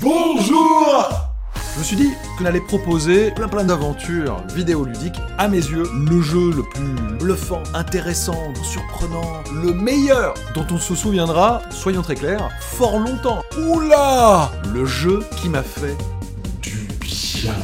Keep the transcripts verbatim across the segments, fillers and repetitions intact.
Bonjour. Je me suis dit qu'on allait proposer plein plein d'aventures vidéoludiques. À mes yeux, le jeu le plus bluffant, intéressant, surprenant, le meilleur dont on se souviendra, soyons très clairs, fort longtemps. Oula! Le jeu qui m'a fait du bien.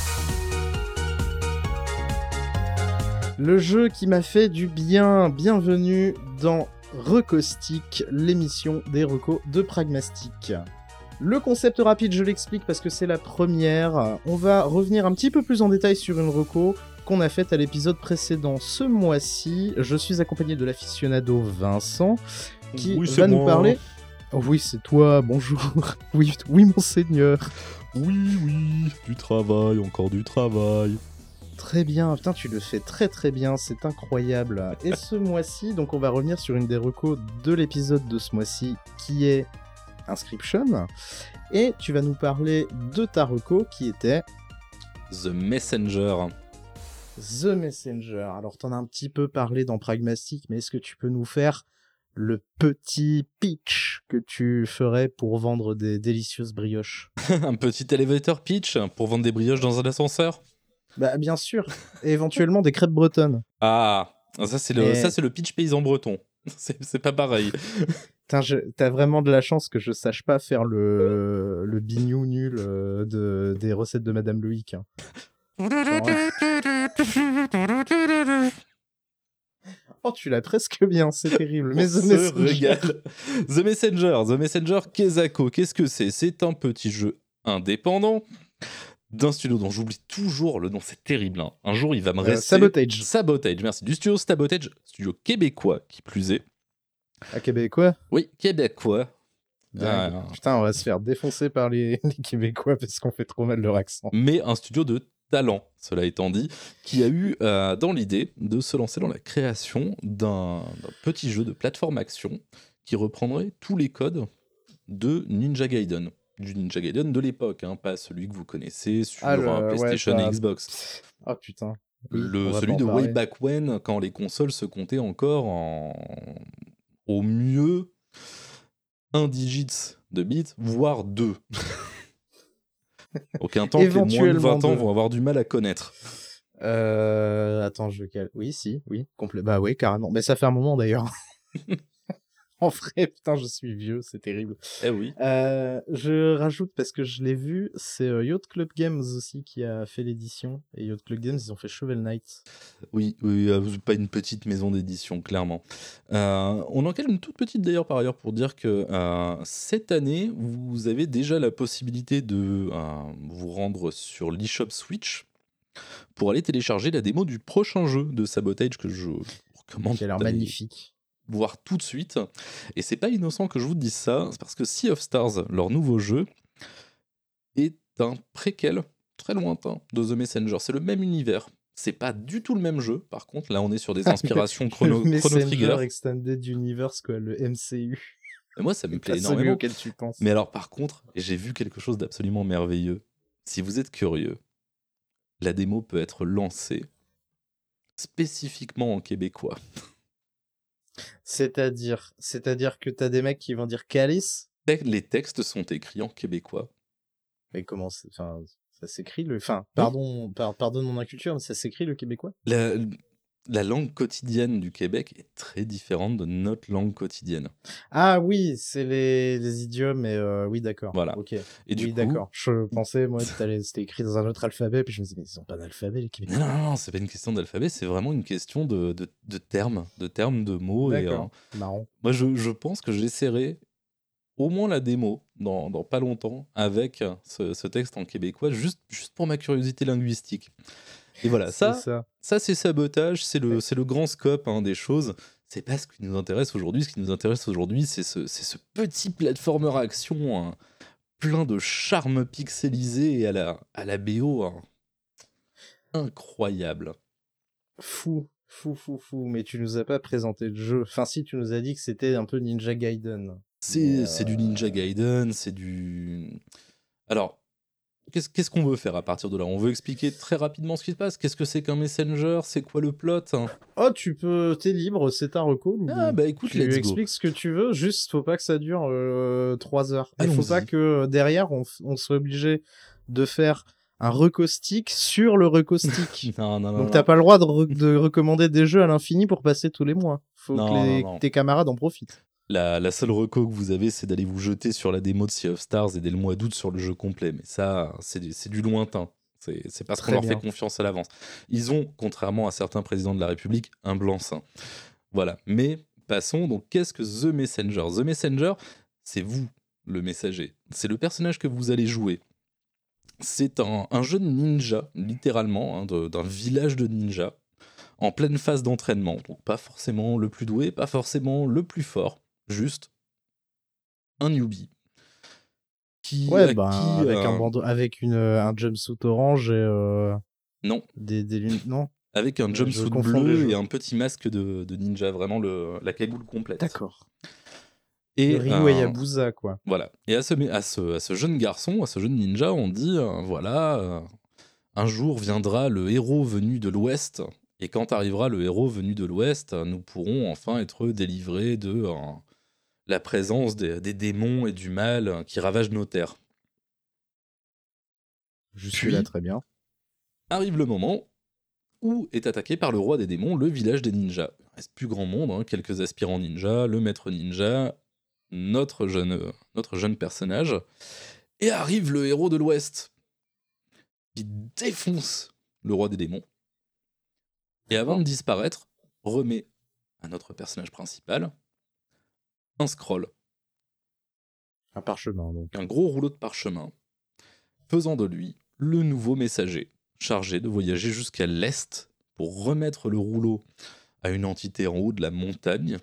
Le jeu qui m'a fait du bien. Bienvenue dans Recaustic, l'émission des recos de Pragmastic. Le concept rapide, je l'explique parce que c'est la première. On va revenir un petit peu plus en détail sur une reco qu'on a faite à l'épisode précédent. Ce mois-ci, je suis accompagné de l'aficionado Vincent qui oui, va nous moi. parler... Oh oui, c'est toi, bonjour. Oui, oui, monseigneur. Oui, oui, du travail, encore du travail. Très bien, putain, tu le fais très très bien, c'est incroyable. Et ce mois-ci, donc on va revenir sur une des recos de l'épisode de ce mois-ci, qui est Inscription. Et tu vas nous parler de ta reco, qui était The Messenger. The Messenger. Alors, t'en as un petit peu parlé dans Pragmastic, mais est-ce que tu peux nous faire le petit pitch que tu ferais pour vendre des délicieuses brioches? Un petit elevator pitch pour vendre des brioches dans un ascenseur. Bah, bien sûr. Et éventuellement des crêpes bretonnes. Ah, ça c'est le, Et- ça, c'est le pitch paysan breton. C'est, c'est pas pareil. Putain, je- t'as vraiment de la chance que je sache pas faire le, le bignou nul euh, de... des recettes de Madame Loïc. hein. Genre, Oh, tu l'as presque bien, c'est terrible. Mais On The se Messenger. régale. The Messenger, The Messenger Kezako, qu'est-ce que c'est? C'est un petit jeu indépendant d'un studio dont j'oublie toujours le nom, c'est terrible. hein. Un jour, il va me Euh, rester... Sabotage. Sabotage, merci. Du studio Sabotage, studio québécois qui plus est. À Québécois. Oui, québécois. Ah, Ah. Putain, on va se faire défoncer par les, les Québécois parce qu'on fait trop mal leur accent. Mais un studio de talent, cela étant dit, qui a eu euh, dans l'idée de se lancer dans la création d'un, d'un petit jeu de plateforme action qui reprendrait tous les codes de Ninja Gaiden. Du Ninja Gaiden de l'époque, hein, pas celui que vous connaissez sur Ah, le- euh, PlayStation ouais, et ça- Xbox. Oh putain. Oui, Le, on va celui pas de en way parler. back when, quand les consoles se comptaient encore en... au mieux un digit de bits, voire deux. Aucun temps que les moins de Éventuellement vingt ans deux. vont avoir du mal à connaître. Euh... Attends, je cal... Oui, si, oui. Complé... Bah oui, carrément. Mais ça fait un moment d'ailleurs. En vrai, putain, je suis vieux, c'est terrible. Eh oui. Euh, je rajoute, parce que je l'ai vu, c'est euh, Yacht Club Games aussi qui a fait l'édition. Et Yacht Club Games, ils ont fait Shovel Knight. Oui, oui, euh, pas une petite maison d'édition, clairement. Euh, on en cale une toute petite d'ailleurs par ailleurs pour dire que euh, cette année, vous avez déjà la possibilité de euh, vous rendre sur l'eShop Switch pour aller télécharger la démo du prochain jeu de Sabotage que je vous recommande Qui a l'air d'aller magnifique. voir tout de suite. Et c'est pas innocent que je vous dise ça, c'est parce que Sea of Stars, leur nouveau jeu, est un préquel très lointain de The Messenger. C'est le même univers. C'est pas du tout le même jeu, par contre. Là, on est sur des inspirations chrono, Le Chrono Messenger Trigger. Extended Universe, quoi, le M C U. Et moi, ça me plaît Pas celui énormément. auquel tu penses. Mais alors, par contre, j'ai vu quelque chose d'absolument merveilleux. Si vous êtes curieux, la démo peut être lancée spécifiquement en québécois. C'est-à-dire, c'est-à-dire que t'as des mecs qui vont dire Calice. Les textes sont écrits en québécois. Mais comment c'est, enfin, ça s'écrit le, enfin, pardon, par- pardonne mon inculture, mais ça s'écrit le québécois. La, la langue quotidienne du Québec est très différente de notre langue quotidienne. Ah oui, c'est les, les idiomes, mais euh, oui, d'accord. Voilà. Ok. Et du oui, coup, d'accord. Je pensais, moi, que t'allais- c'était écrit dans un autre alphabet, puis je me disais, mais ils ont pas d'alphabet, les Québécois. non, non, non, c'est pas une question d'alphabet, c'est vraiment une question de, de, de termes, de termes, de mots. Et, D'accord. euh, Marrant. moi, je, je pense que j'essaierai au moins la démo dans, dans pas longtemps avec ce, ce texte en québécois, juste, juste pour ma curiosité linguistique. Et voilà, C'est ça, ça. ça c'est Sabotage, c'est le, c'est le grand scope hein, des choses. C'est pas ce qui nous intéresse aujourd'hui. Ce qui nous intéresse aujourd'hui, c'est ce, c'est ce petit platformer action hein, plein de charme pixelisé et à la, à la B O hein, incroyable. Fou, fou, fou, fou. Mais tu nous as pas présenté le jeu. Enfin, si, tu nous as dit que c'était un peu Ninja Gaiden. C'est, Mais, c'est euh, du Ninja Gaiden, c'est du... Alors, qu'est-ce, qu'est-ce qu'on veut faire à partir de là? On veut expliquer très rapidement ce qui se passe. Qu'est-ce que c'est qu'un messenger? C'est quoi le plot? Oh, tu peux, t'es libre, c'est ta reco. Ah bah écoute, tu let's go. expliques ce que tu veux, juste faut pas que ça dure euh, trois heures. Il faut Allons-y. pas que euh, derrière on, f- on soit obligé de faire un recaustique sur le recaustique. Non, non, non. Donc non. t'as pas le droit de, re- de recommander des jeux à l'infini pour passer tous les mois. Faut Non, que les- non, non. tes camarades en profitent. La, la seule reco que vous avez, c'est d'aller vous jeter sur la démo de Sea of Stars et dès le mois d'août sur le jeu complet. Mais ça, c'est du, c'est du lointain. C'est, c'est parce qu'on Très leur bien. fait confiance à l'avance. Ils ont, contrairement à certains présidents de la République, un blanc-seing. Voilà. Mais passons. Donc, qu'est-ce que The Messenger? The Messenger, c'est vous, le messager. C'est le personnage que vous allez jouer. C'est un, un jeu de ninja, littéralement, hein, de- d'un village de ninjas, en pleine phase d'entraînement. Donc, pas forcément le plus doué, pas forcément le plus fort. Juste un newbie. Qui, Ouais, à bah qui, avec euh, un bandeau, avec une euh, un jumpsuit orange et euh, Non, des des lunettes. Non. avec un Ouais, je jumpsuit confonds les bleu jeux. et un petit masque de, de ninja, vraiment le, la cagoule complète. D'accord. Et Le Ryu euh, Hayabusa, quoi. voilà. Et à ce, à, ce, à ce jeune garçon, à ce jeune ninja, on dit euh, voilà, euh, un jour viendra le héros venu de l'Ouest, et quand arrivera le héros venu de l'Ouest, nous pourrons enfin être délivrés de euh, la présence des, des démons et du mal qui ravagent nos terres. Je suis là Puis- très bien. Arrive le moment où est attaqué par le roi des démons le village des ninjas. Il reste plus grand monde, hein, quelques aspirants ninjas, le maître ninja, notre jeune, euh, notre jeune personnage, et arrive le héros de l'Ouest, qui défonce le roi des démons, et avant de disparaître, remet à notre personnage principal un scroll, Un parchemin, donc. un gros rouleau de parchemin, faisant de lui le nouveau messager, chargé de voyager jusqu'à l'Est pour remettre le rouleau à une entité en haut de la montagne,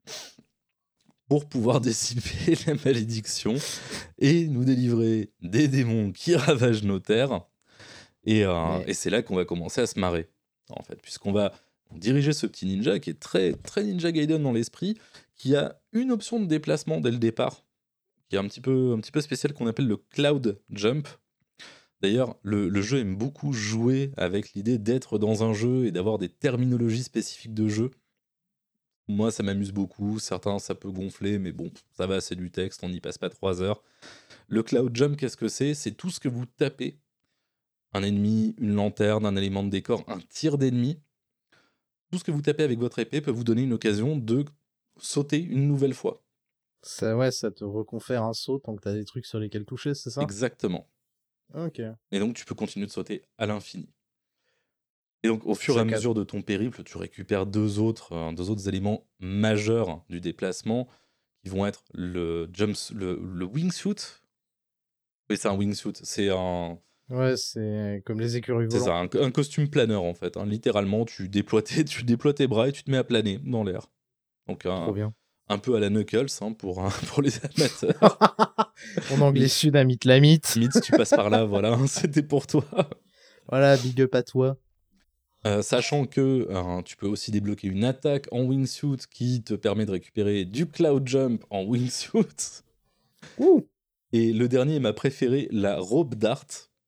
pour pouvoir dissiper la malédiction et nous délivrer des démons qui ravagent nos terres. Et, euh, Ouais. et c'est là qu'on va commencer à se marrer, en fait, puisqu'on va diriger ce petit ninja qui est très, très Ninja Gaiden dans l'esprit, qui a une option de déplacement dès le départ, qui est un petit peu, un petit peu spécial, qu'on appelle le Cloud Jump. D'ailleurs, le, le jeu aime beaucoup jouer avec l'idée d'être dans un jeu et d'avoir des terminologies spécifiques de jeu. Moi, ça m'amuse beaucoup. Certains, ça peut gonfler, mais bon, ça va, c'est du texte, on n'y passe pas trois heures. Le Cloud Jump, qu'est-ce que c'est? C'est tout ce que vous tapez. Un ennemi, une lanterne, un élément de décor, un tir d'ennemi. Tout ce que vous tapez avec votre épée peut vous donner une occasion de sauter une nouvelle fois. Ça, ouais, ça te reconfère un saut tant que t'as des trucs sur lesquels toucher, c'est ça? Exactement. Ok. Et donc, tu peux continuer de sauter à l'infini. Et donc, au fur et à Chaque- mesure de ton périple, tu récupères deux autres, euh, deux autres éléments majeurs du déplacement, qui vont être le, jumps, le, le wingsuit. Oui, c'est un wingsuit. C'est un, Ouais, c'est comme les écureuils c'est volants. ça, un, un costume planeur, en fait. hein. Littéralement, tu déploies, tes, tu déploies tes bras et tu te mets à planer dans l'air. Donc, Trop un, bien. un peu à la Knuckles, hein, pour, un- pour les amateurs. En anglais sud, à Mitlamite. Mitz, tu passes par là, voilà, hein, c'était pour toi. Voilà, big up à toi. Euh, sachant que euh, tu peux aussi débloquer une attaque en wingsuit qui te permet de récupérer du cloud jump en wingsuit. Ouh. Et le dernier, ma préférée, la robe d'art.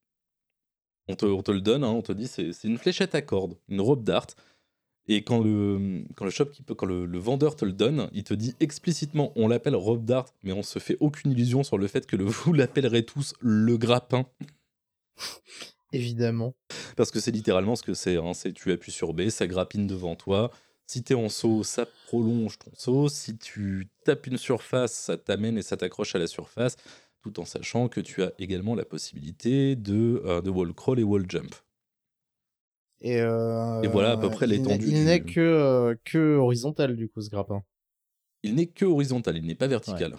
On te, on te le donne, hein, on te dit c'est c'est une fléchette à cordes, une robe d'art. Et quand le, quand le shopkeeper, quand le, le vendeur te le donne, il te dit explicitement on l'appelle robe d'art, mais on se fait aucune illusion sur le fait que le, vous l'appellerez tous le grappin. Évidemment. Parce que c'est littéralement ce que c'est, hein. C'est tu appuies sur B, ça grappine devant toi. Si t'es en saut, ça prolonge ton saut. Si tu tapes une surface, ça t'amène et ça t'accroche à la surface, tout en sachant que tu as également la possibilité de, euh, de wall crawl et wall jump. Et, euh, Et voilà à peu près il n'est- l'étendue Il du- n'est que, euh, que horizontal, du coup, ce grappin. Il n'est que horizontal, il n'est pas vertical.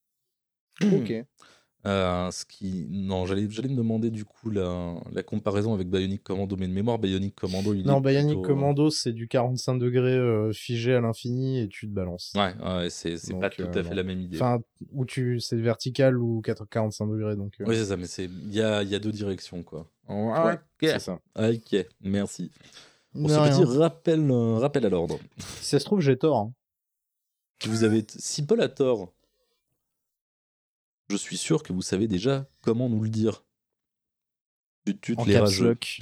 Ok. Euh, ce qui... Non, j'allais, j'allais me demander du coup la, la comparaison avec Bionic Commando, mais de mémoire, Bionic Commando, il Non, est Bionic plutôt... Commando, c'est du quarante-cinq degrés euh, figé à l'infini et tu te balances. Ouais, ouais c'est, c'est Donc, pas tout euh, à fait non. la même idée. Enfin, où tu, c'est vertical ou quatre- quarante-cinq degrés, donc. euh, Oui, c'est ça, mais c'est... Il y a, il y a deux directions, quoi. ouais, Ok. c'est ça. Ok, merci. Pour De ce rien. petit rappel, euh, rappel à l'ordre. Si ça se trouve, j'ai tort. hein. Vous avez, t- si Paul a tort, je suis sûr que vous savez déjà comment nous le dire. Tu, tu te En les caps rageux. lock.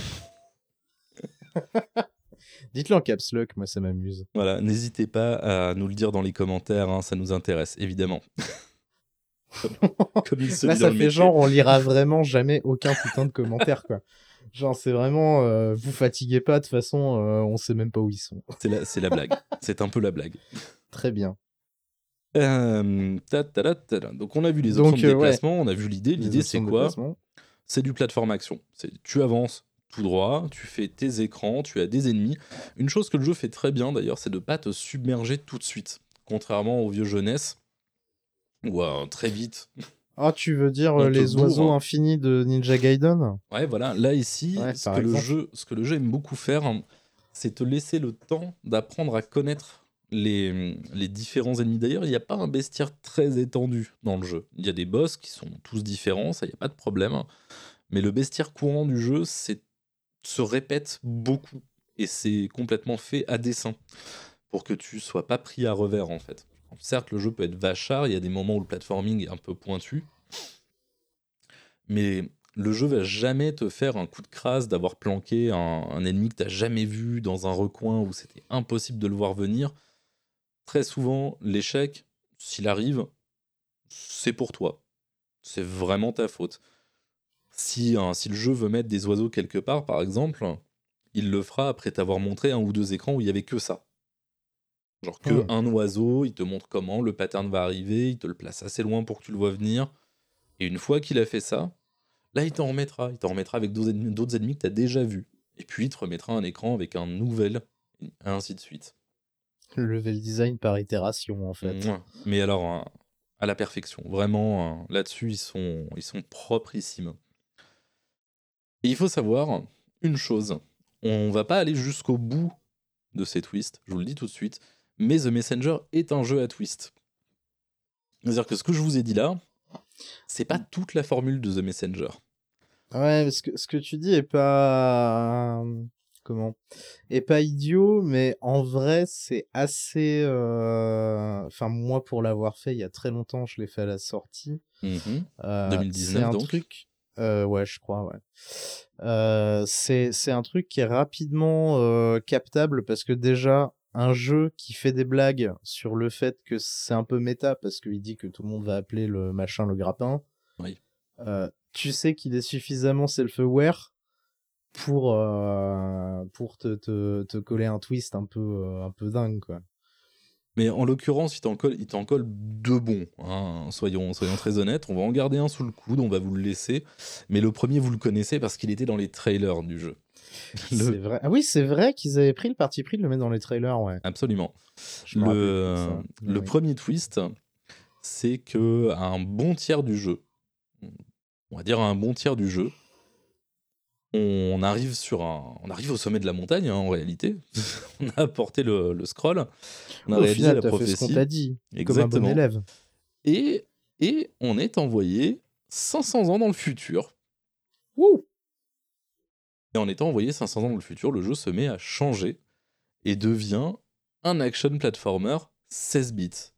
Dites-le en caps lock, moi ça m'amuse. Voilà, n'hésitez pas à nous le dire dans les commentaires, hein, ça nous intéresse, évidemment. Comme il se Là dit dans ça le fait métier. genre on lira vraiment jamais aucun putain de commentaire quoi. Genre c'est vraiment euh, vous fatiguez pas de toute façon euh, on sait même pas où ils sont. C'est la, c'est la blague. C'est un peu la blague. Très bien. Euh, ta, ta, ta, ta, ta. Donc on a vu les Donc, options de euh, ouais. déplacement, on a vu l'idée. Les L'idée options c'est de quoi? déplacement. C'est du plateforme action. C'est, tu avances tout droit, tu fais tes écrans, tu as des ennemis. Une chose que le jeu fait très bien d'ailleurs, c'est de pas te submerger tout de suite. Contrairement aux vieux jeunesses, où euh, très vite... Ah tu veux dire On euh, te les bourre, oiseaux hein. infinis de Ninja Gaiden? Ouais, voilà. Là, ici, Ouais, ce, par que le exemple. jeu, ce que le jeu aime beaucoup faire, hein, c'est te laisser le temps d'apprendre à connaître les, les différents ennemis. D'ailleurs, il n'y a pas un bestiaire très étendu dans le jeu. Il y a des boss qui sont tous différents, ça, il n'y a pas de problème. Mais le bestiaire courant du jeu, c'est se répète beaucoup. Et c'est complètement fait à dessein, pour que tu sois pas pris à revers, en fait. Certes, le jeu peut être vachard, il y a des moments où le platforming est un peu pointu, mais le jeu va jamais te faire un coup de crasse d'avoir planqué un, un ennemi que t'as jamais vu dans un recoin où c'était impossible de le voir venir. Très souvent, l'échec, s'il arrive, c'est pour toi. C'est vraiment ta faute. Si, hein, si le jeu veut mettre des oiseaux quelque part, par exemple, il le fera après t'avoir montré un ou deux écrans où il y avait que ça. Genre que Hmm. un oiseau, il te montre comment, le pattern va arriver, il te le place assez loin pour que tu le vois venir. Et une fois qu'il a fait ça, là, il t'en remettra. Il t'en remettra avec d'autres ennemis, d'autres ennemis que tu as déjà vus. Et puis, il te remettra un écran avec un nouvel, et ainsi de suite. Le level design par itération en fait. Mouah. Mais alors, hein, à la perfection. Vraiment, hein, là-dessus, ils sont, ils sont proprissimes. Et il faut savoir une chose. On va pas aller jusqu'au bout de ces twists, je vous le dis tout de suite, mais The Messenger est un jeu à twist. C'est-à-dire que ce que je vous ai dit là, c'est pas toute la formule de The Messenger. Ouais, parce que ce que tu dis est pas comment est pas idiot, mais en vrai c'est assez. euh, Enfin moi pour l'avoir fait il y a très longtemps, je l'ai fait à la sortie. Mhm. Euh, deux mille dix-neuf, c'est un donc. truc. Euh, ouais, je crois, ouais. Euh, c'est c'est un truc qui est rapidement euh, captable parce que déjà un jeu qui fait des blagues sur le fait que c'est un peu méta parce qu'il dit que tout le monde va appeler le machin le grappin. Oui. Euh, tu sais qu'il est suffisamment self-aware pour euh, pour te, te te coller un twist un peu euh, un peu dingue quoi. Mais en l'occurrence, il t'en colle, il t'en colle deux bons. Hein. Soyons, soyons très honnêtes. On va en garder un sous le coude, on va vous le laisser. Mais le premier, vous le connaissez parce qu'il était dans les trailers du jeu. Le- C'est vrai. Ah oui, c'est vrai qu'ils avaient pris le parti pris de le mettre dans les trailers, ouais. Absolument. Je me rappelle plus de Le, ça. le Oui. premier twist, c'est que à un bon tiers du jeu, on va dire à un bon tiers du jeu, on arrive sur un, on arrive au sommet de la montagne hein, en réalité. On a apporté le, le scroll, on a Au réalisé final, la t'as fait ce prophétie. qu'on t'a dit, comme un bon Exactement. élève. Et, et on est envoyé cinq cents ans dans le futur. Wouh. Et en étant envoyé cinq cents ans dans le futur, le jeu se met à changer et devient un action platformer seize bits.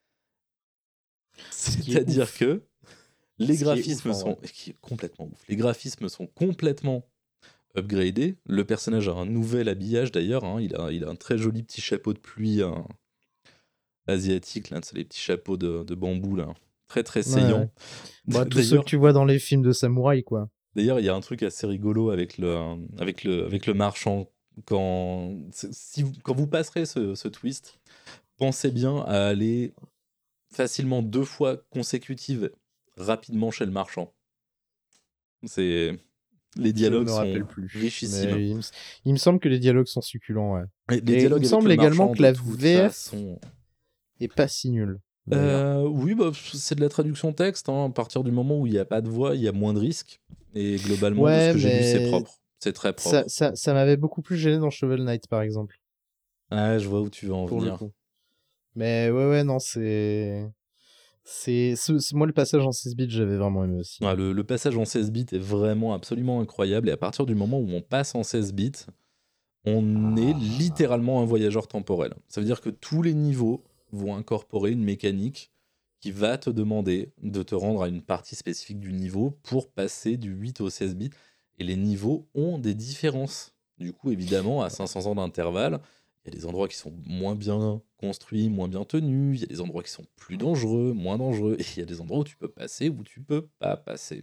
Ce qui est C'est-à-dire ouf. que les Ce qui est graphismes ouf, en sont vrai. qui est complètement ouf. Les graphismes sont complètement upgradés. Le personnage a un nouvel habillage d'ailleurs. hein. Il, a, il a un très joli petit chapeau de pluie hein, asiatique, là, c'est les petits chapeaux de, de bambou là, très très Ouais, saillants. ouais. Bah, tous ceux D'ailleurs, que tu vois dans les films de samouraï, quoi. D'ailleurs, il y a un truc assez rigolo avec le, avec le, avec le marchand. Quand, si vous, quand vous passerez ce, ce twist, pensez bien à aller facilement deux fois consécutives rapidement chez le marchand. C'est... Les Je dialogues me sont rappelle plus. richissimes. Mais il, me... il me semble que les dialogues sont succulents, ouais. Et les Et dialogues il me avec semble le également marchand, que la de toute V F façon... est pas si nulle. d'ailleurs. Euh, oui, bah, c'est de la traduction texte. hein. À partir du moment où il n'y a pas de voix, il y a moins de risques. Et globalement, de ce Ouais, que j'ai vu, c'est mais propre. C'est très propre. ça, ça, ça m'avait beaucoup plus gêné dans Shovel Knight, par exemple, Ah, je vois où tu veux en pour le venir. coup. Mais ouais, ouais, non, c'est... C'est... c'est- c'est- Moi, le passage en six bits, j'avais vraiment aimé aussi. Ah, le, le passage en seize bits est vraiment absolument incroyable. Et à partir du moment où on passe en seize bits, on est littéralement un voyageur temporel. Ça veut dire que tous les niveaux vont incorporer une mécanique qui va te demander de te rendre à une partie spécifique du niveau pour passer du huit au seize bits. et les niveaux ont des différences. Du coup, évidemment, à cinq cents ans d'intervalle, il y a des endroits qui sont moins bien construits, moins bien tenus, il y a des endroits qui sont plus dangereux, moins dangereux, et il y a des endroits où tu peux passer, où tu peux pas passer.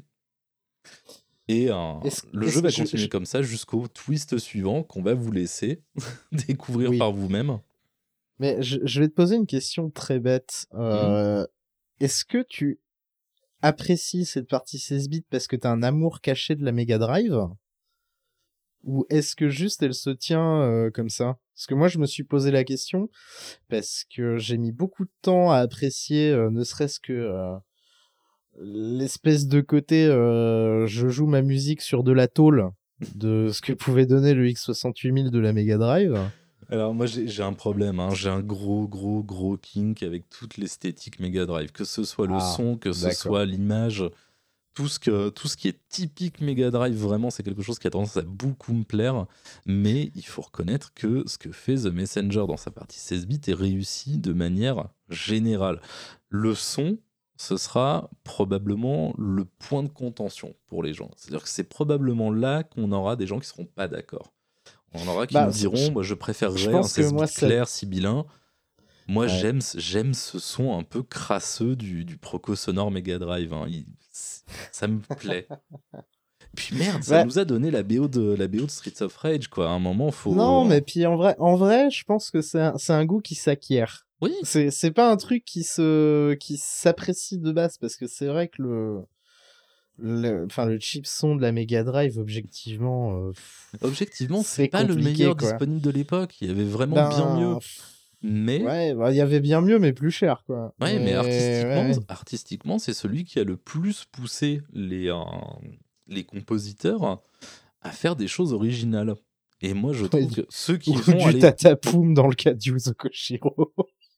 Et euh, Est-ce- le est-ce jeu va que je- continuer je- comme ça jusqu'au twist suivant qu'on va vous laisser découvrir Oui. par vous-même. Mais je, je vais te poser une question très bête. Euh, Est-ce que tu apprécies cette partie seize bits parce que t'as un amour caché de la Mega Drive? Ou est-ce que juste elle se tient euh, comme ça? Parce que moi je me suis posé la question parce que j'ai mis beaucoup de temps à apprécier euh, ne serait-ce que euh, l'espèce de côté euh, je joue ma musique sur de la tôle de ce que pouvait donner le X soixante-huit mille de la Mega Drive. Alors moi j'ai j'ai un problème, hein. J'ai un gros gros gros kink avec toute l'esthétique Mega Drive, que ce soit le Ah, son, que ce d'accord. soit l'image, tout ce, que, tout ce qui est typique Mega Drive, vraiment c'est quelque chose qui a tendance à beaucoup me plaire, mais il faut reconnaître que ce que fait The Messenger dans sa partie seize bits est réussi de manière générale. Le son, ce sera probablement le point de contention pour les gens. C'est-à-dire que c'est probablement là qu'on aura des gens qui seront pas d'accord. On en aura qui Bah, nous je- diront, moi je préférerais je un pense que seize bits moi, ça- clair, sibyllin. Moi Ouais. j'aime, j'aime ce son un peu crasseux du, du Proco Sonore Mega Drive. hein. Il- ça me plaît. Puis merde, ça Ouais. nous a donné la B O de la B O de Streets of Rage quoi. À un moment faut. Non, mais puis en vrai, en vrai, je pense que c'est un, c'est un goût qui s'acquiert. oui. C'est, c'est pas un truc qui se, qui s'apprécie de base parce que c'est vrai que le, le, enfin le chip son de la Mega Drive, objectivement, euh, pff, Objectivement, c'est c'est pas le compliqué, meilleur quoi. disponible de l'époque. Il y avait vraiment ben, bien mieux. pff, Mais Ouais, bah, il y avait bien mieux, mais plus cher, quoi. ouais, mais artistiquement, ouais, ouais. artistiquement, c'est celui qui a le plus poussé les, euh, les compositeurs à faire des choses originales. Et moi, je trouve Oui. que ceux qui Ou vont du aller... tatapoum dans le cas de Yuzo Koshiro.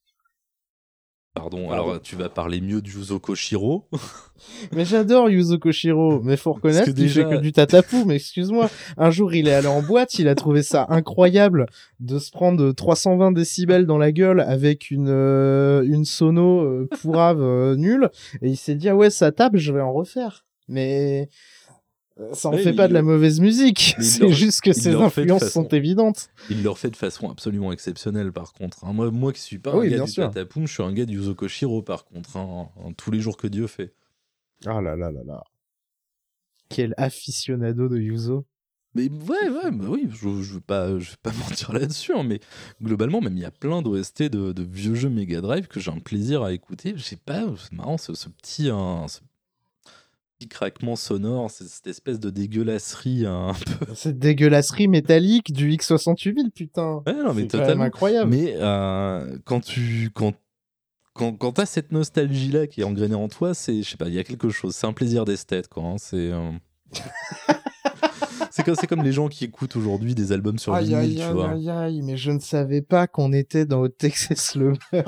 Pardon, Pardon. alors tu vas parler mieux du Yuzo Koshiro. Mais j'adore Yuzo Koshiro, mais faut reconnaître que qu'il déjà- fait que du tatapoum, excuse-moi. Un jour, il est allé en boîte, il a trouvé ça incroyable de se prendre trois cent vingt décibels dans la gueule avec une, euh, une sono euh, pourrave euh, nulle, et il s'est dit, ah ouais, ça tape, je vais en refaire. Mais euh, ça en Oui, fait mais pas il de la le- mauvaise musique, mais il c'est le- juste que il ses le refait de influences façon- sont évidentes. Il le refait de façon absolument exceptionnelle, par contre. hein. Moi, moi qui suis pas Ah un oui, gars bien du sûr. Tatapoum, je suis un gars du Yuzo Koshiro, par contre. hein, en tous les jours que Dieu fait. Ah là là là là. Quel aficionado de Yuzo. Mais ouais, ouais, bah oui, je, je veux pas, je vais pas mentir là-dessus, hein, mais globalement, même il y a plein d'O S T de, de vieux jeux Mega Drive que j'ai un plaisir à écouter. Je sais pas, c'est marrant ce, ce petit, hein, ce petit craquement sonore, c'est- cette espèce de dégueulasserie hein, un peu. Cette dégueulasserie métallique du X soixante-huit mille, putain. Ouais, non, mais C'est quand même totalement. incroyable. Mais euh, quand tu, quand, quand, quand t'as cette nostalgie-là qui est engrainée en toi, c'est, je sais pas, il y a quelque chose. C'est un plaisir d'esthète, quoi. hein, c'est. euh, C'est comme, c'est comme les gens qui écoutent aujourd'hui des albums sur Aïe, vinyle, aïe, tu aïe, vois. aïe, aïe, mais je ne savais pas qu'on était dans Hot Texas Lover.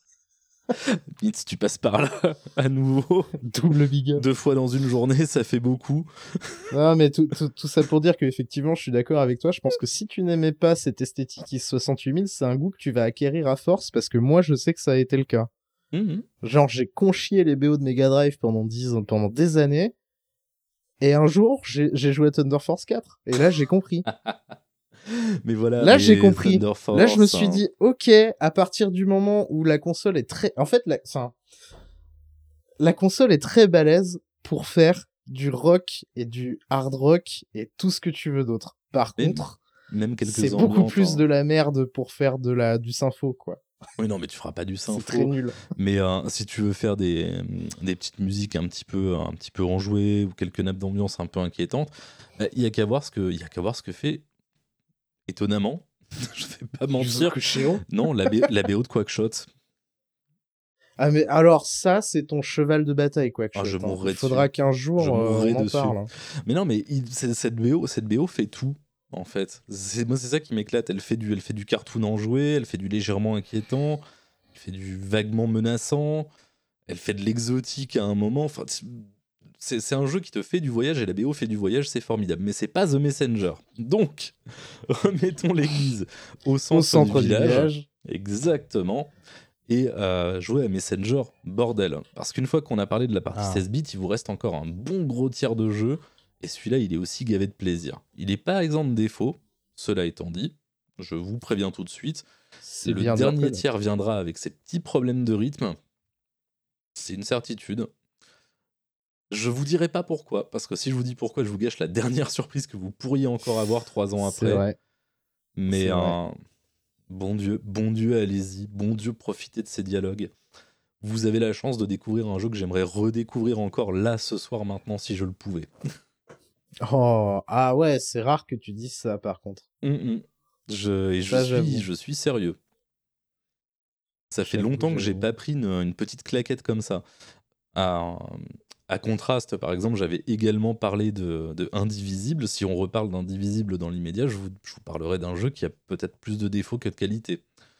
Mitz, tu passes par là à nouveau. Double big up. Deux fois dans une journée, ça fait beaucoup. Non, mais tout, tout, tout ça pour dire qu'effectivement, je suis d'accord avec toi. Je pense que si tu n'aimais pas cette esthétique X soixante-huit mille, c'est un goût que tu vas acquérir à force parce que moi, je sais que ça a été le cas. Mhm. Genre, j'ai conchié les B O de Mega Drive pendant dix ans, pendant des années. Et un jour, j'ai j'ai joué à Thunder Force quatre. Et là, j'ai compris. Mais voilà. Là, mais j'ai compris. Thunder Force, Là, je me suis hein. dit, ok, à partir du moment où la console est très... En fait, la, enfin, la console est très balèze pour faire du rock et du hard rock et tout ce que tu veux d'autre. Par Même- contre, Même quelques c'est beaucoup ambiances, plus hein. de la merde pour faire de la, du sympho, quoi. Oui, non, mais tu feras pas du C'est sympho. très nul. Mais euh, si tu veux faire des, des petites musiques un petit peu, un petit peu enjouées ou quelques nappes d'ambiance un peu inquiétantes, bah, il y a qu'à voir ce que, il y a qu'à voir ce que fait, étonnamment, je vais pas mentir, Koshiro. non, la, B- la B O de Quackshot. Ah, mais alors, ça, c'est ton cheval de bataille, quoi. Ah, je mourrai Il faudra qu'un jour, Je euh, mourrai on en dessus. parle. hein. Mais non, mais il- c'est- cette B O, cette B O fait tout. En fait, c'est moi c'est ça qui m'éclate. Elle fait du, elle fait du cartoon enjoué, elle fait du légèrement inquiétant, elle fait du vaguement menaçant, elle fait de l'exotique à un moment. Enfin, c'est c'est un jeu qui te fait du voyage et la B O fait du voyage, c'est formidable. Mais c'est pas The Messenger. Donc, remettons l'église au centre, Au centre du du village. village. Exactement. Et euh, jouer à Messenger, bordel. Parce qu'une fois qu'on a parlé de la partie Ah. seize bits, il vous reste encore un bon gros tiers de jeu. Et celui-là, il est aussi gavé de plaisir. Il n'est pas exempt de défauts, cela étant dit. Je vous préviens tout de suite. C'est le bien dernier dire que- tiers viendra avec ses petits problèmes de rythme. C'est une certitude. Je vous dirai pas pourquoi, parce que si je vous dis pourquoi, je vous gâche la dernière surprise que vous pourriez encore avoir trois ans C'est après. vrai. Mais C'est vrai. euh, bon Dieu, bon Dieu, allez-y, bon Dieu, profitez de ces dialogues. Vous avez la chance de découvrir un jeu que j'aimerais redécouvrir encore là ce soir maintenant si je le pouvais. Oh, ah ouais, c'est rare que tu dises ça par contre. Hum, hum. Je, et je, Ça, suis, j'avoue. je suis sérieux. Ça fait J'avoue, longtemps que j'ai j'avoue. pas pris une, une petite claquette comme ça. À, à contraste, par exemple, j'avais également parlé de, de Indivisible. Si on reparle d'Indivisible dans l'immédiat, je vous, je vous parlerai d'un jeu qui a peut-être plus de défauts que de qualité.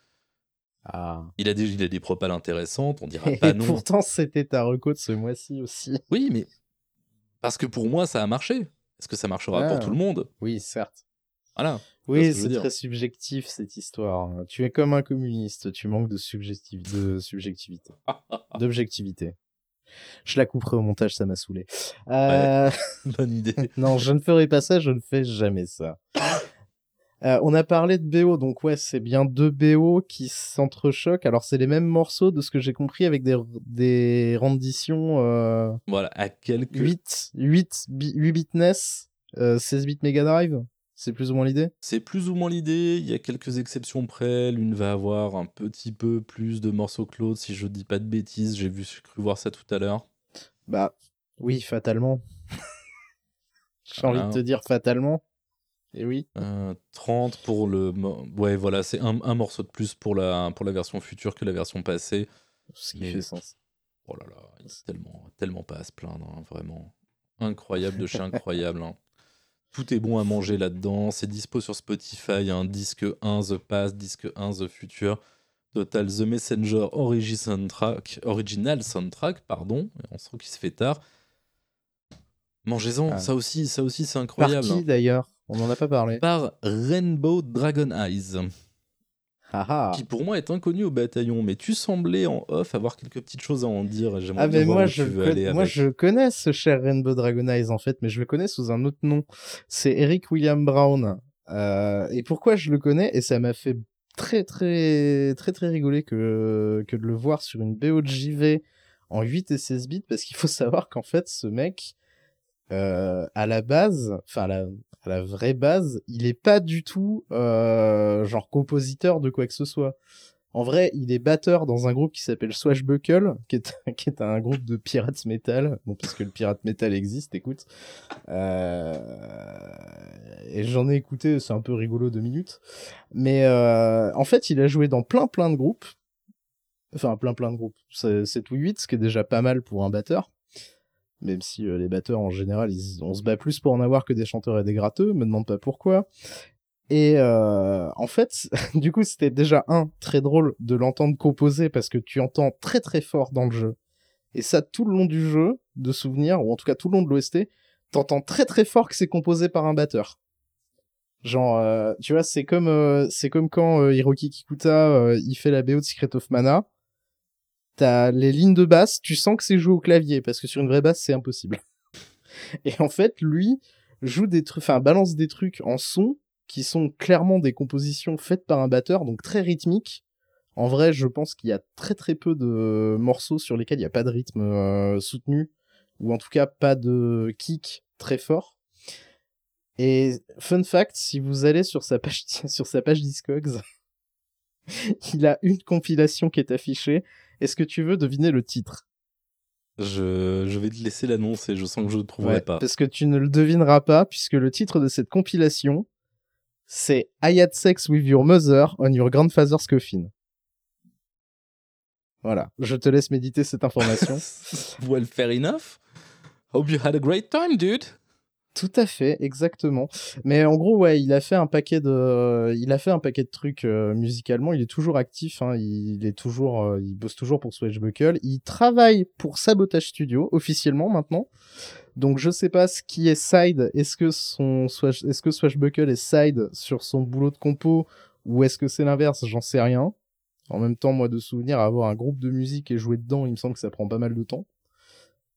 Ah. Il a des, il a des propales intéressantes, on dira Et pas non. pourtant, c'était ta reco de ce mois-ci aussi. Oui, mais parce que pour moi, ça a marché. Est-ce que ça marchera Ah. pour tout le monde? Oui, certes. Voilà. Oui, ce que je veux c'est dire. très subjectif cette histoire. Tu es comme un communiste, tu manques de, subjectiv... de subjectivité. D'objectivité. Je la couperai au montage, ça m'a saoulé. Euh... Bonne idée. non, je ne ferai pas ça, je ne fais jamais ça. Euh, on a parlé de B O, donc ouais, c'est bien deux B O qui s'entrechoquent. Alors, c'est les mêmes morceaux, de ce que j'ai compris, avec des, des renditions euh, Voilà, à quelques... huit, huit, huit bits N E S, euh, seize bits Mega Drive. C'est plus ou moins l'idée? C'est plus ou moins l'idée, il y a quelques exceptions près, l'une va avoir un petit peu plus de morceaux que l'autre, si je dis pas de bêtises, j'ai vu, j'ai cru voir ça tout à l'heure. Bah, oui, fatalement. J'ai Voilà. envie de te dire fatalement. Et oui. Euh, trente pour le... mo- Ouais, voilà, c'est un, un morceau de plus pour la, pour la version future que la version passée. Ce qui Mais- fait sens. Oh là là, il est tellement, tellement pas à se plaindre, hein, vraiment. Incroyable de chez incroyable. Hein. Tout est bon à manger là-dedans. C'est dispo sur Spotify. Hein. Disque un The Past, Disque un The Future. Total The Messenger Origi soundtrack, Original Soundtrack, pardon. On sent qu'il se fait tard. Mangez-en, Ah. ça aussi, ça aussi c'est Par incroyable. qui hein. d'ailleurs? On n'en a pas parlé. Par Rainbow Dragon Eyes, Ah ah. qui pour moi est inconnu au bataillon, mais tu semblais en off avoir quelques petites choses à en dire. J'aimerais Ah bien mais voir moi où je, tu veux con- aller moi avec. je connais ce cher Rainbow Dragon Eyes en fait, mais je le connais sous un autre nom. C'est Eric William Brown. Euh, et pourquoi je le connais? Et ça m'a fait très très très très rigoler que, que de le voir sur une B O de J V en huit et seize bits, parce qu'il faut savoir qu'en fait ce mec, euh, à la base, enfin à la, à la vraie base, il est pas du tout euh, genre compositeur de quoi que ce soit. En vrai, il est batteur dans un groupe qui s'appelle Swashbuckle, qui est, qui est un groupe de pirate metal. Bon, parce que le pirate metal existe, écoute. Euh... Et j'en ai écouté, c'est un peu rigolo deux minutes. Mais euh, en fait, il a joué dans plein plein de groupes. Enfin, plein plein de groupes. C'est sept ou huit, ce qui est déjà pas mal pour un batteur. Même si euh, les batteurs, en général, ils, on se bat plus pour en avoir que des chanteurs et des gratteux. Me demande pas pourquoi. Et euh, en fait, du coup, c'était déjà un très drôle de l'entendre composer parce que tu entends très très fort dans le jeu. Et ça, tout le long du jeu, de souvenir, ou en tout cas tout le long de l'O S T, t'entends très très fort que c'est composé par un batteur. Genre, euh, tu vois, c'est comme euh, c'est comme quand euh, Hiroki Kikuta euh, il fait la B O de Secret of Mana. T'as les lignes de basse, tu sens que c'est joué au clavier parce que sur une vraie basse c'est impossible. Et en fait, lui joue des trucs, enfin balance des trucs en son qui sont clairement des compositions faites par un batteur, donc très rythmiques. En vrai, je pense qu'il y a très très peu de morceaux sur lesquels il n'y a pas de rythme euh, soutenu, ou en tout cas pas de kick très fort. Et fun fact, si vous allez sur sa page, sur sa page Discogs, il a une compilation qui est affichée. Est-ce que tu veux deviner le titre? Je, je vais te laisser l'annoncer, je sens que je ne le trouverai Ouais, pas. parce que tu ne le devineras pas, puisque le titre de cette compilation, c'est I Had Sex With Your Mother on Your Grandfather's Coffin. Voilà, je te laisse méditer cette information. Well, fair enough. Hope you had a great time, dude. Tout à fait, exactement. Mais en gros, ouais, il a fait un paquet de, il a fait un paquet de trucs euh, musicalement. Il est toujours actif, hein, il est toujours, euh, il bosse toujours pour Swashbuckle. Il travaille pour Sabotage Studio officiellement maintenant. Donc je sais pas ce qui est side. Est-ce que son, Swash... est-ce que Swashbuckle est side sur son boulot de compo ou est-ce que c'est l'inverse? J'en sais rien. En même temps, moi, de souvenir, avoir un groupe de musique et jouer dedans, il me semble que ça prend pas mal de temps.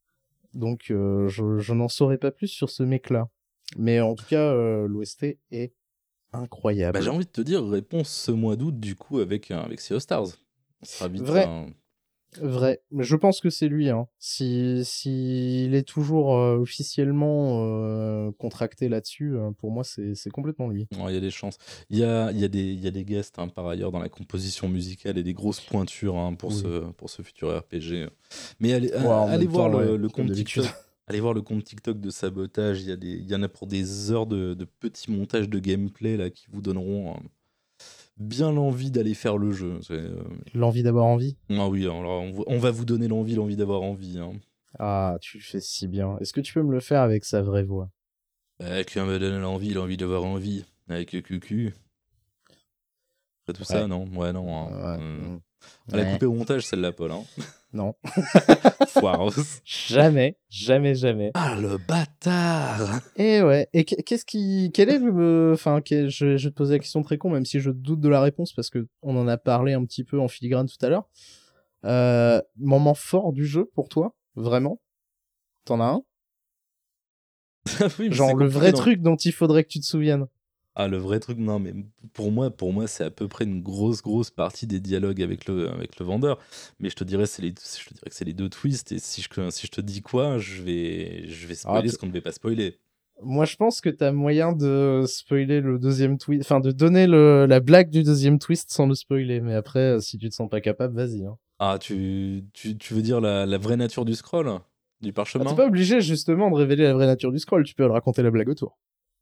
Donc, euh, je, je n'en saurais pas plus sur ce mec-là. Mais en tout cas, euh, l'O S T est incroyable. Bah, j'ai envie de te dire, réponse ce mois d'août, du coup, avec, euh, avec Sea of Stars. On sera vite. Vrai. un- Vrai, mais je pense que c'est lui. Hein. Si, si il est toujours euh, officiellement euh, contracté là-dessus, euh, pour moi, c'est, c'est complètement lui. Ouais, il y a des chances. Il y a, il y a des, il y a des guests, hein, par ailleurs, dans la composition musicale et des grosses pointures, hein, pour, Oui. ce, pour ce futur R P G. Mais allez, Ouais, en allez même voir temps, le, ouais, le comme compte d'habitude. TikTok. Allez voir le compte TikTok de Sabotage. Il y, a des, il y en a pour des heures de, de petits montages de gameplay là, qui vous donneront euh, bien l'envie d'aller faire le jeu. C'est, euh, L'envie d'avoir envie. Ah oui, alors on, va- on va vous donner l'envie, l'envie d'avoir envie. Hein. Ah, tu le fais si bien. Est-ce que tu peux me le faire avec sa vraie voix? Bah, qui me donne l'envie, l'envie d'avoir envie. Avec Q Q. C'est tout ça, Ouais. non? Ouais, non. Hein. Ouais. Hum. Mm. On l'a Ouais. coupé au montage, celle-là, Paul. Hein. Non. Foireuse. Jamais, jamais, jamais. Ah, le bâtard! Et ouais. Et qu- qu'est-ce qui, quel est le, enfin, quel- je, je vais te poser la question très con, même si je doute de la réponse parce que on en a parlé un petit peu en filigrane tout à l'heure. Euh, moment fort du jeu pour toi, vraiment? T'en as un? Oui, mais Genre c'est le compliqué vrai dans- truc dont il faudrait que tu te souviennes. Ah, le vrai truc, non, mais pour moi, pour moi, c'est à peu près une grosse, grosse partie des dialogues avec le, avec le vendeur. Mais je te dirais, c'est les, je te dirais que c'est les deux twists. Et si je, si je te dis quoi, je vais, je vais spoiler Ah, ce qu'on ne devait pas spoiler. Moi, je pense que t'as moyen de spoiler le deuxième twist, enfin de donner le, la blague du deuxième twist sans le spoiler. Mais après, euh, si tu te sens pas capable, vas-y. Hein. Ah, tu, tu, tu veux dire la, la vraie nature du scroll? Du Ah, parchemin? t'es pas obligé justement de révéler la vraie nature du scroll. Tu peux le raconter la blague autour.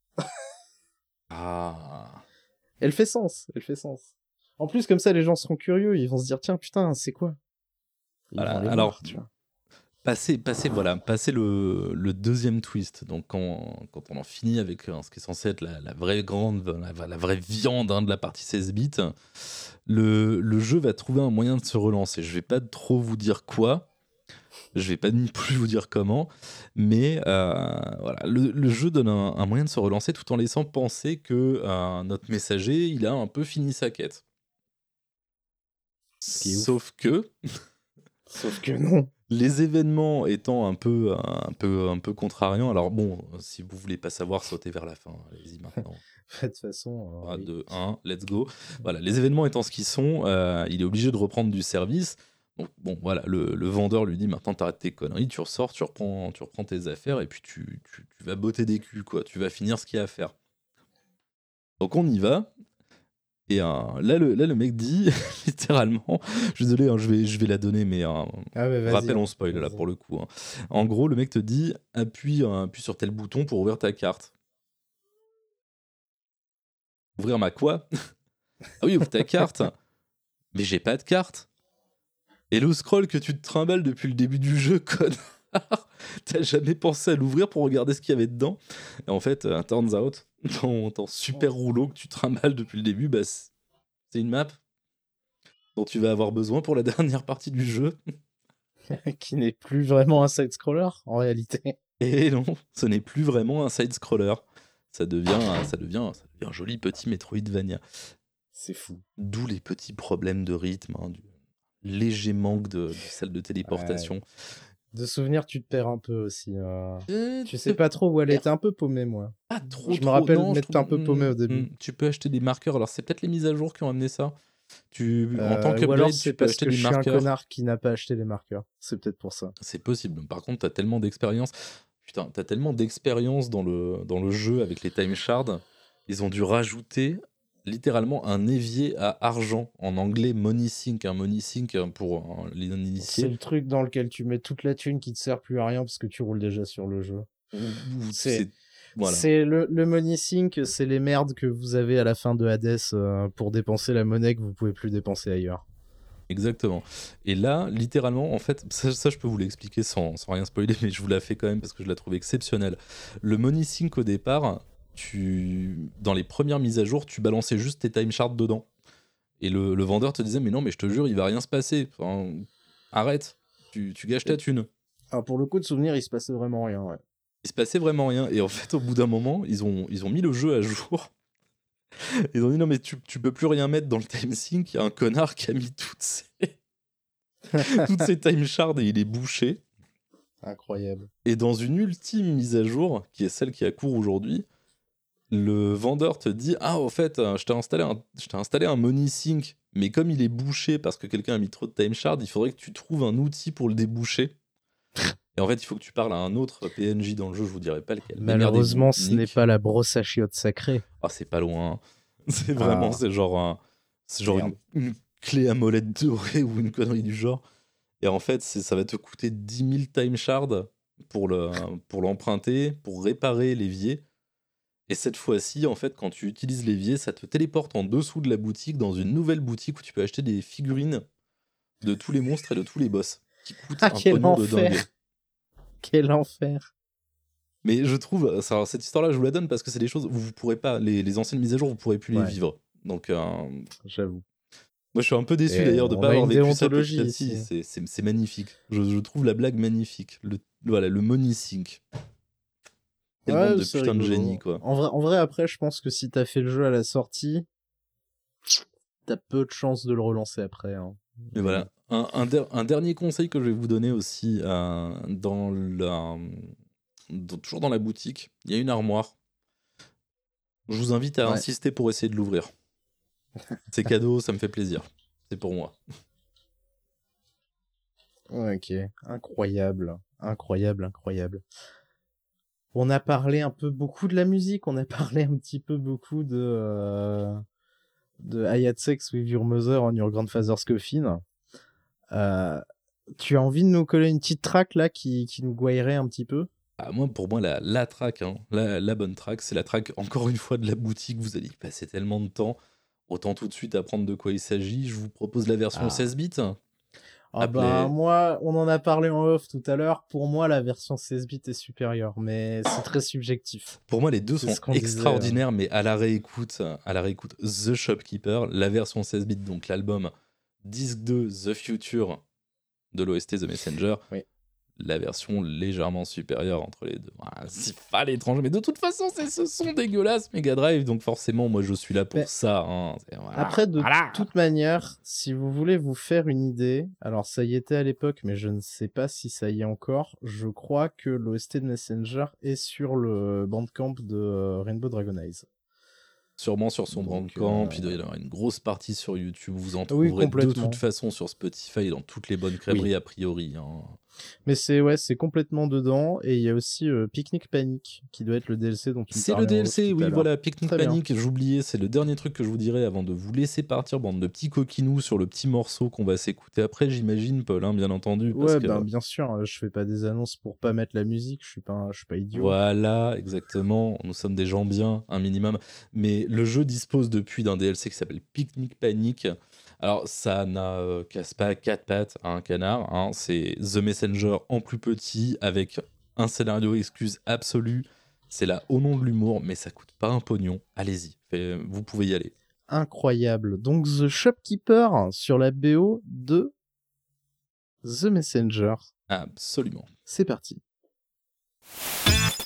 Ah. Elle fait sens. Elle fait sens. En plus, comme ça, les gens seront curieux. Ils vont se dire tiens, putain, c'est quoi? Ils Voilà, vont aller alors, voir, tu vois. Passer, passer, voilà, passer le, le deuxième twist. Donc, quand, quand on en finit avec euh, ce qui est censé être la, la vraie grande, la, la vraie viande hein, de la partie seize bits, le, le jeu va trouver un moyen de se relancer. Je vais pas trop vous dire quoi, je vais pas ni plus vous dire comment, mais euh, voilà, le, le jeu donne un, un moyen de se relancer tout en laissant penser que euh, notre messager, il a un peu fini sa quête. qui est ouf. Sauf que. Sauf que non. Les événements étant un peu, un peu, un peu contrariants, alors bon, si vous voulez pas savoir, sautez vers la fin, allez-y maintenant. De toute façon. euh, trois, oui. deux, un, let's go. Voilà, les événements étant ce qu'ils sont, euh, il est obligé de reprendre du service. Donc bon, voilà, le, le vendeur lui dit maintenant t'arrêtes tes conneries, tu ressors, tu reprends, tu reprends tes affaires et puis tu, tu, tu vas botter des culs, quoi. Tu vas finir ce qu'il y a à faire. Donc on y va. Et euh, là, le, là, le mec dit, littéralement, je suis désolé, hein, je, vais, je vais la donner, mais euh, Ah ouais, vas-y, rappel, hein. on spoil là Vas-y. pour le coup. Hein. En gros, le mec te dit, appuie, euh, appuie sur tel bouton pour ouvrir ta carte. Ouvrir ma quoi? Ah oui, ouvre ta carte. Mais j'ai pas de carte. Et le scroll que tu te trimbales depuis le début du jeu, connard, t'as jamais pensé à l'ouvrir pour regarder ce qu'il y avait dedans. Et en fait, uh, turns out, ton, ton super rouleau que tu trimbales depuis le début, bah, c'est une map dont tu vas avoir besoin pour la dernière partie du jeu. Qui n'est plus vraiment un side-scroller, en réalité. Et non, ce n'est plus vraiment un side-scroller. Ça devient, ça, devient, ça devient un joli petit Metroidvania. C'est fou. D'où les petits problèmes de rythme, hein, du léger manque de, de salle de téléportation. Ouais. De souvenir, tu te perds un peu aussi. euh. Euh, Tu sais pas trop où aller. T'es un peu paumé, moi. Pas trop, Je me trop, rappelle non, je m'être trouve- un peu paumé au Hmm, début. hmm, tu peux acheter des marqueurs. Alors, c'est peut-être les mises à jour qui ont amené ça. Tu, en Euh, tant ou alors qu'upgrade, c'est tu peux parce acheter que des je suis un marqueurs. connard qui n'a pas acheté les marqueurs. C'est peut-être pour ça. C'est possible. Par contre, t'as tellement d'expérience. Putain, t'as tellement d'expérience dans le, dans le jeu avec les time shards. Ils ont dû rajouter littéralement un évier à argent. En anglais, money sink. Un money sink pour euh, les C'est non-initiés. le truc dans lequel tu mets toute la thune qui te sert plus à rien parce que tu roules déjà sur le jeu. C'est- C'est. Voilà. C'est le, le money sink, c'est les merdes que vous avez à la fin de Hades euh, pour dépenser la monnaie que vous pouvez plus dépenser ailleurs. Exactement. Et là, littéralement, en fait, ça, ça, je peux vous l'expliquer sans, sans rien spoiler, mais je vous la fais quand même parce que je la trouve exceptionnelle. Le money sync au départ, tu, dans les premières mises à jour, tu balançais juste tes time shards dedans. Et le, le vendeur te disait, mais non, mais je te jure, il va rien se passer. Enfin, arrête, tu, tu gâches ta thune. Alors pour le coup de souvenir, il se passait vraiment rien. Ouais. Il se passait vraiment rien. Et en fait, au bout d'un moment, ils ont, ils ont mis le jeu à jour. Ils ont dit, non, mais tu, tu peux plus rien mettre dans le time sync. Il y a un connard qui a mis toutes ces, toutes ces time shards et il est bouché. Incroyable. Et dans une ultime mise à jour, qui est celle qui a cours aujourd'hui, le vendeur te dit « Ah, au fait, je t'ai installé un, je t'ai installé un money sync, mais comme il est bouché parce que quelqu'un a mis trop de time shard, il faudrait que tu trouves un outil pour le déboucher. » Et en fait, il faut que tu parles à un autre P N J dans le jeu, je vous dirai pas lequel. Malheureusement, ce n'est pas la brosse à chiottes sacrée. Ah, c'est pas loin. C'est vraiment, ah. c'est genre, un, c'est genre une, une clé à molette dorée ou une connerie du genre. Et en fait, c'est, ça va te coûter dix mille time shards pour, le, pour l'emprunter, pour réparer l'évier. Et cette fois-ci, en fait, quand tu utilises l'évier, ça te téléporte en dessous de la boutique dans une nouvelle boutique où tu peux acheter des figurines de tous les monstres et de tous les boss qui coûtent ah, un pognon de dingue. Quel enfer. Mais je trouve, ça, cette histoire-là, je vous la donne parce que c'est des choses où vous pourrez pas, les, les anciennes mises à jour, vous pourrez plus ouais. les vivre. Donc, euh, j'avoue. Moi, je suis un peu déçu et d'ailleurs de ne pas avoir vécu ça petit à petit. C'est, c'est, c'est magnifique. Je, je trouve la blague magnifique. Le, voilà, le money sync. Quel ouais, bande de putain rigolo. de génie, quoi. En vrai, en vrai, après, je pense que si t'as fait le jeu à la sortie, t'as peu de chances de le relancer après. Hein. Mais voilà. Un, un, der- un dernier conseil que je vais vous donner aussi, euh, dans la, dans, toujours dans la boutique, il y a une armoire. Je vous invite à ouais. insister pour essayer de l'ouvrir. C'est cadeau, ça me fait plaisir. C'est pour moi. Ok, incroyable, incroyable, incroyable. On a parlé un peu beaucoup de la musique, on a parlé un petit peu beaucoup de euh, de I Had Sex with Your Mother on Your Grandfather's Coffin. Euh, tu as envie de nous coller une petite track là qui, qui nous gouaillerait un petit peu? Ah, moi, pour moi, la, la track, hein, la, la bonne track, c'est la track, encore une fois, de la boutique. Vous allez y passer tellement de temps. Autant tout de suite apprendre de quoi il s'agit. Je vous propose la version ah. seize bits. Ah Appelez... bah, moi, on en a parlé en off tout à l'heure. Pour moi, la version seize bits est supérieure, mais c'est très subjectif. Pour moi, les deux c'est sont extraordinaires, disait, mais à la réécoute, à la réécoute, The Shopkeeper, la version seize bits, donc l'album Disc deux The Future de l'O S T The Messenger. Oui. La version légèrement supérieure entre les deux. Ah, c'est pas l'étrange, mais de toute façon, c'est ce son dégueulasse Mega Drive, donc forcément, moi, je suis là pour mais ça. Hein. Voilà. Après, de voilà. toute manière, si vous voulez vous faire une idée, alors ça y était à l'époque, mais je ne sais pas si ça y est encore, je crois que l'O S T de Messenger est sur le Bandcamp de Rainbow Dragon Eyes. Sûrement sur son Bandcamp, euh... puis il doit y avoir une grosse partie sur YouTube. Vous en trouverez oui, de toute façon sur Spotify dans toutes les bonnes crèmeries oui. a priori. Hein. Mais c'est ouais, c'est complètement dedans. Et il y a aussi euh, Picnic Panic qui doit être le D L C dont tu C'est me le D L C, oui, voilà. Picnic Très Panic, bien. J'oubliais, c'est le dernier truc que je vous dirais avant de vous laisser partir, bande de petits coquinous, sur le petit morceau qu'on va s'écouter après, j'imagine, Paul, hein, bien entendu. Parce ouais, que... ben bien sûr, je fais pas des annonces pour pas mettre la musique, je suis pas, je suis pas idiot. Voilà, exactement. Nous sommes des gens bien, un minimum. Mais le jeu dispose depuis d'un D L C qui s'appelle Picnic Panic. Alors, ça n'a euh, casse pas quatre pattes à un canard. Hein. C'est The Messenger en plus petit, avec un scénario excuse absolu. C'est là au nom de l'humour, mais ça coûte pas un pognon. Allez-y, fait, vous pouvez y aller. Incroyable. Donc, The Shopkeeper sur la B O de The Messenger. Absolument. C'est parti.